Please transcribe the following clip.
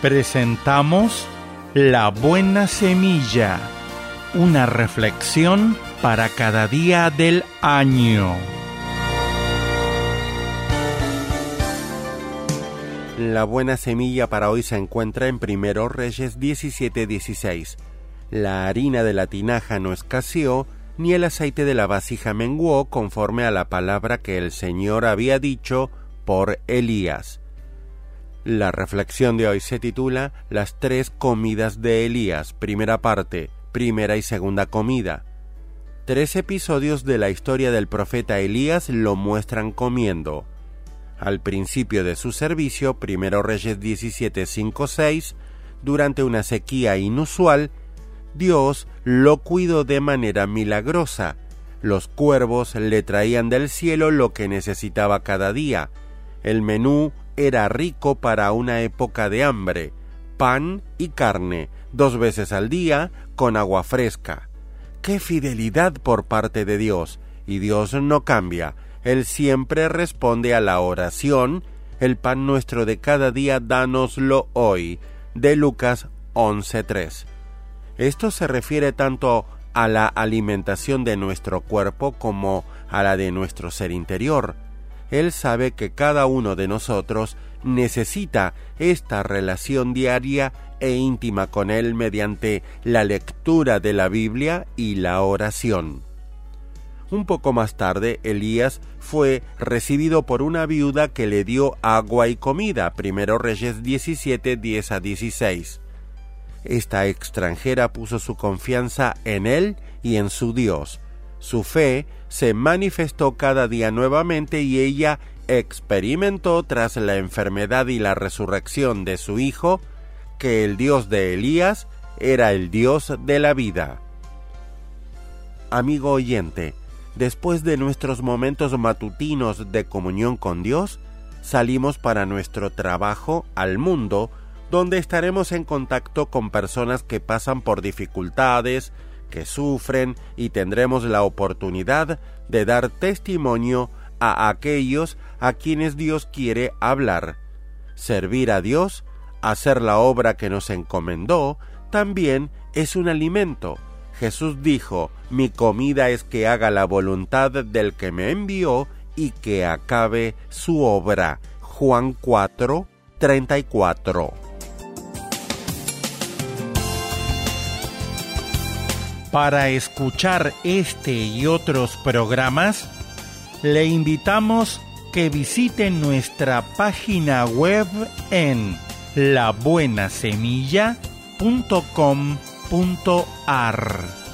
Presentamos La Buena Semilla, una reflexión para cada día del año. La buena semilla para hoy se encuentra en 1 Reyes 17:16. La harina de la tinaja no escaseó, ni el aceite de la vasija menguó, conforme a la palabra que el Señor había dicho por Elías. La reflexión de hoy se titula Las 3 comidas de Elías, primera parte, primera y segunda comida. 3 episodios de la historia del profeta Elías lo muestran comiendo. Al principio de su servicio, 1 Reyes 17:5-6, durante una sequía inusual, Dios lo cuidó de manera milagrosa. Los cuervos le traían del cielo lo que necesitaba cada día. El menú era rico para una época de hambre: pan y carne, 2 veces al día, con agua fresca. ¡Qué fidelidad por parte de Dios! Y Dios no cambia. Él siempre responde a la oración: el pan nuestro de cada día, dánoslo hoy, de Lucas 11:3. Esto se refiere tanto a la alimentación de nuestro cuerpo como a la de nuestro ser interior. Él sabe que cada uno de nosotros necesita esta relación diaria e íntima con Él mediante la lectura de la Biblia y la oración. Un poco más tarde, Elías fue recibido por una viuda que le dio agua y comida, 1 Reyes 17:10-16. Esta extranjera puso su confianza en él y en su Dios. Su fe se manifestó cada día nuevamente y ella experimentó, tras la enfermedad y la resurrección de su hijo, que el Dios de Elías era el Dios de la vida. Amigo oyente, después de nuestros momentos matutinos de comunión con Dios, salimos para nuestro trabajo al mundo, donde estaremos en contacto con personas que pasan por dificultades, que sufren, y tendremos la oportunidad de dar testimonio a aquellos a quienes Dios quiere hablar. Servir a Dios, hacer la obra que nos encomendó, también es un alimento. Jesús dijo: mi comida es que haga la voluntad del que me envió y que acabe su obra. Juan 4:34. Para escuchar este y otros programas, le invitamos que visite nuestra página web en labuenasemilla.com.ar.